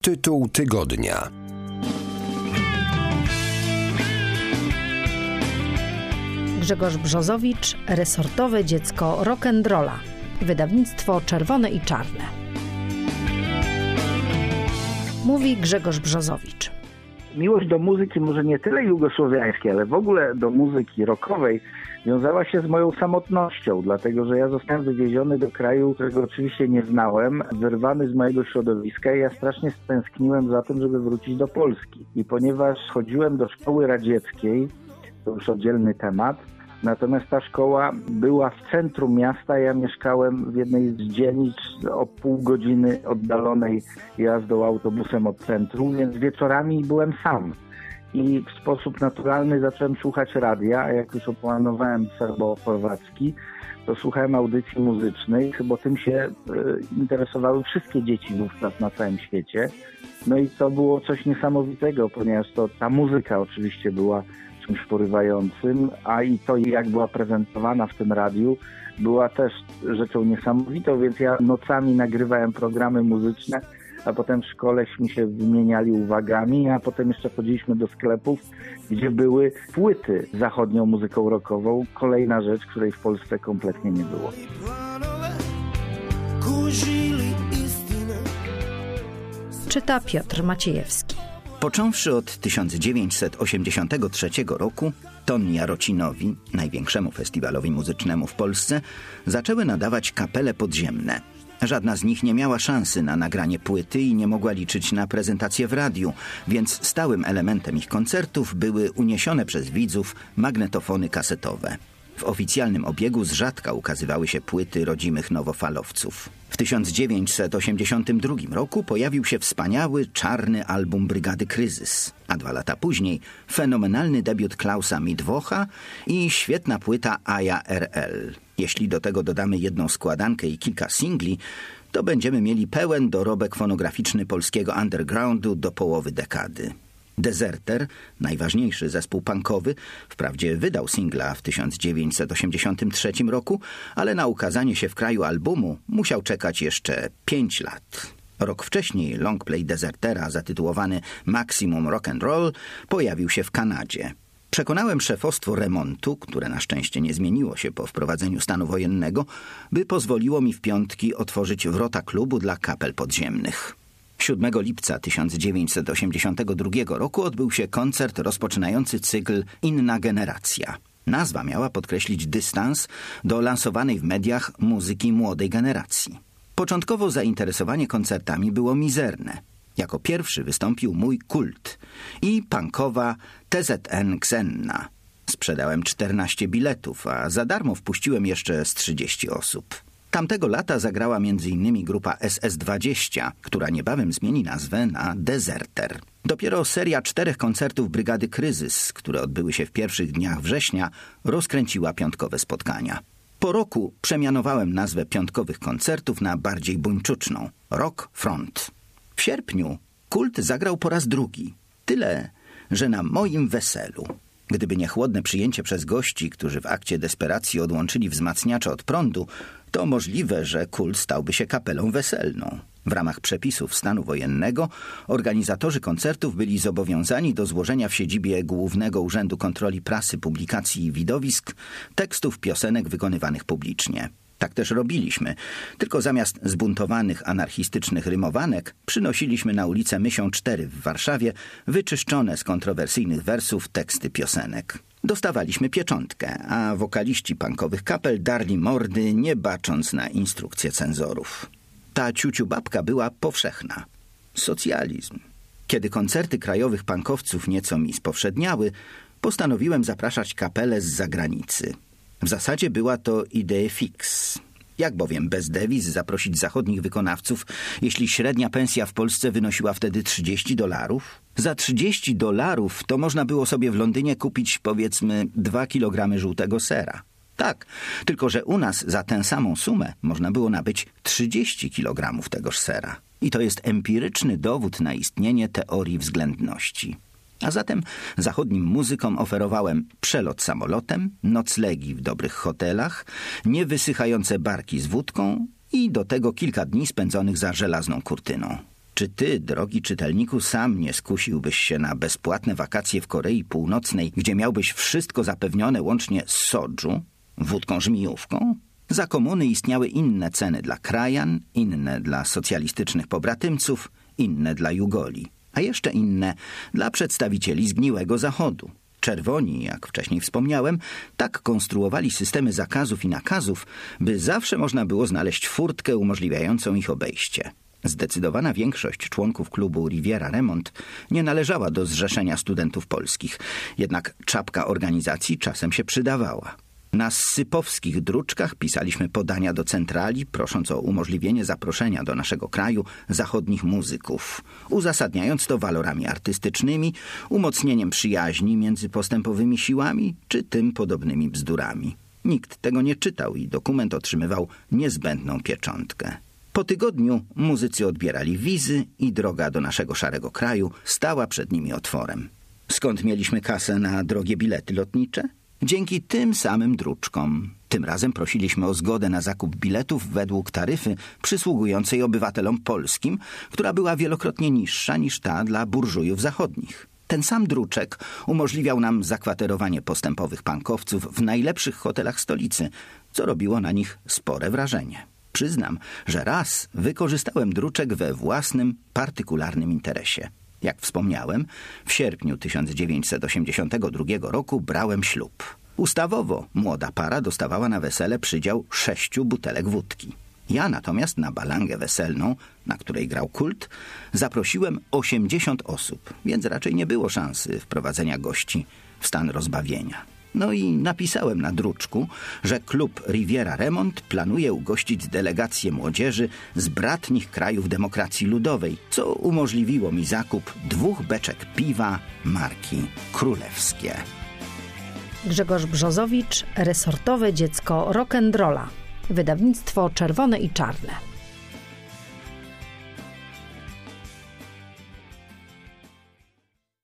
Tytuł tygodnia. Grzegorz Brzozowicz, resortowe dziecko rock'n'rolla. Wydawnictwo Czerwone i Czarne. Mówi Grzegorz Brzozowicz. Miłość do muzyki, może nie tyle jugosłowiańskiej, ale w ogóle do muzyki rockowej wiązała się z moją samotnością, dlatego że ja zostałem wywieziony do kraju, którego oczywiście nie znałem, wyrwany z mojego środowiska i ja strasznie stęskniłem za tym, żeby wrócić do Polski. I ponieważ chodziłem do szkoły radzieckiej, to już oddzielny temat, natomiast ta szkoła była w centrum miasta, ja mieszkałem w jednej z dzielnic o pół godziny oddalonej jazdą autobusem od centrum, więc wieczorami byłem sam. I w sposób naturalny zacząłem słuchać radia, a jak już oplanowałem serbo-chorwacki, to słuchałem audycji muzycznych, bo tym się interesowały wszystkie dzieci wówczas na całym świecie. No i to było coś niesamowitego, ponieważ ta muzyka oczywiście była czymś porywającym, a i to, jak była prezentowana w tym radiu, była też rzeczą niesamowitą, więc ja nocami nagrywałem programy muzyczne, a potem w szkoleśmy się wymieniali uwagami, a potem jeszcze chodziliśmy do sklepów, gdzie były płyty z zachodnią muzyką rockową. Kolejna rzecz, której w Polsce kompletnie nie było. Czyta Piotr Maciejewski. Począwszy od 1983 roku, Ton Jarocinowi, największemu festiwalowi muzycznemu w Polsce, zaczęły nadawać kapele podziemne. Żadna z nich nie miała szansy na nagranie płyty i nie mogła liczyć na prezentację w radiu, więc stałym elementem ich koncertów były uniesione przez widzów magnetofony kasetowe. W oficjalnym obiegu z rzadka ukazywały się płyty rodzimych nowofalowców. W 1982 roku pojawił się wspaniały czarny album Brygady Kryzys, a 2 lata później fenomenalny debiut Klausa Midwocha i świetna płyta Aja RL. Jeśli do tego dodamy jedną składankę i kilka singli, to będziemy mieli pełen dorobek fonograficzny polskiego undergroundu do połowy dekady. Deserter, najważniejszy zespół punkowy, wprawdzie wydał singla w 1983 roku, ale na ukazanie się w kraju albumu musiał czekać jeszcze 5 lat. Rok wcześniej longplay Desertera zatytułowany Maximum Rock and Roll pojawił się w Kanadzie. Przekonałem szefostwo Remontu, które na szczęście nie zmieniło się po wprowadzeniu stanu wojennego, by pozwoliło mi w piątki otworzyć wrota klubu dla kapel podziemnych. 7 lipca 1982 roku odbył się koncert rozpoczynający cykl Inna Generacja. Nazwa miała podkreślić dystans do lansowanej w mediach muzyki młodej generacji. Początkowo zainteresowanie koncertami było mizerne. Jako pierwszy wystąpił mój Kult i punkowa TZN Xenna. Sprzedałem 14 biletów, a za darmo wpuściłem jeszcze z 30 osób. Tamtego lata zagrała m.in. grupa SS-20, która niebawem zmieni nazwę na Deserter. Dopiero seria 4 koncertów Brygady Kryzys, które odbyły się w pierwszych dniach września, rozkręciła piątkowe spotkania. Po roku przemianowałem nazwę piątkowych koncertów na bardziej buńczuczną – Rock Front. W sierpniu Kult zagrał po raz drugi. Tyle, że na moim weselu. Gdyby nie chłodne przyjęcie przez gości, którzy w akcie desperacji odłączyli wzmacniacze od prądu, to możliwe, że Kult stałby się kapelą weselną. W ramach przepisów stanu wojennego organizatorzy koncertów byli zobowiązani do złożenia w siedzibie Głównego Urzędu Kontroli Prasy, Publikacji i Widowisk tekstów piosenek wykonywanych publicznie. Tak też robiliśmy, tylko zamiast zbuntowanych, anarchistycznych rymowanek przynosiliśmy na ulicę Mysią 4 w Warszawie wyczyszczone z kontrowersyjnych wersów teksty piosenek. Dostawaliśmy pieczątkę, a wokaliści punkowych kapel darli mordy, nie bacząc na instrukcje cenzorów. Ta ciuciubabka była powszechna. Socjalizm. Kiedy koncerty krajowych punkowców nieco mi spowszedniały, postanowiłem zapraszać kapelę z zagranicy. W zasadzie była to idea fix. Jak bowiem bez dewiz zaprosić zachodnich wykonawców, jeśli średnia pensja w Polsce wynosiła wtedy $30? Za $30 to można było sobie w Londynie kupić, powiedzmy, 2 kg żółtego sera. Tak, tylko że u nas za tę samą sumę można było nabyć 30 kg tegoż sera. I to jest empiryczny dowód na istnienie teorii względności. A zatem zachodnim muzykom oferowałem przelot samolotem, noclegi w dobrych hotelach, niewysychające barki z wódką i do tego kilka dni spędzonych za żelazną kurtyną. Czy ty, drogi czytelniku, sam nie skusiłbyś się na bezpłatne wakacje w Korei Północnej, gdzie miałbyś wszystko zapewnione łącznie z soju, wódką żmijówką? Za komuny istniały inne ceny dla krajan, inne dla socjalistycznych pobratymców, inne dla Jugoli, a jeszcze inne dla przedstawicieli zgniłego Zachodu. Czerwoni, jak wcześniej wspomniałem, tak konstruowali systemy zakazów i nakazów, by zawsze można było znaleźć furtkę umożliwiającą ich obejście. Zdecydowana większość członków klubu Riviera Remont nie należała do zrzeszenia studentów polskich, jednak czapka organizacji czasem się przydawała. Na sypowskich druczkach pisaliśmy podania do centrali, prosząc o umożliwienie zaproszenia do naszego kraju zachodnich muzyków, uzasadniając to walorami artystycznymi, umocnieniem przyjaźni między postępowymi siłami czy tym podobnymi bzdurami. Nikt tego nie czytał i dokument otrzymywał niezbędną pieczątkę. Po tygodniu muzycy odbierali wizy i droga do naszego szarego kraju stała przed nimi otworem. Skąd mieliśmy kasę na drogie bilety lotnicze? Dzięki tym samym druczkom. Tym razem prosiliśmy o zgodę na zakup biletów według taryfy przysługującej obywatelom polskim, która była wielokrotnie niższa niż ta dla burżujów zachodnich. Ten sam druczek umożliwiał nam zakwaterowanie postępowych pankowców w najlepszych hotelach stolicy, co robiło na nich spore wrażenie. Przyznam, że raz wykorzystałem druczek we własnym, partykularnym interesie. Jak wspomniałem, w sierpniu 1982 roku brałem ślub. Ustawowo młoda para dostawała na wesele przydział 6 butelek wódki. Ja natomiast na balangę weselną, na której grał Kult, zaprosiłem 80 osób, więc raczej nie było szansy wprowadzenia gości w stan rozbawienia. No i napisałem na druczku, że klub Riviera Remont planuje ugościć delegację młodzieży z bratnich krajów demokracji ludowej, co umożliwiło mi zakup 2 beczek piwa marki Królewskie. Grzegorz Brzozowicz, resortowe dziecko rock'n'rolla. Wydawnictwo Czerwone i Czarne.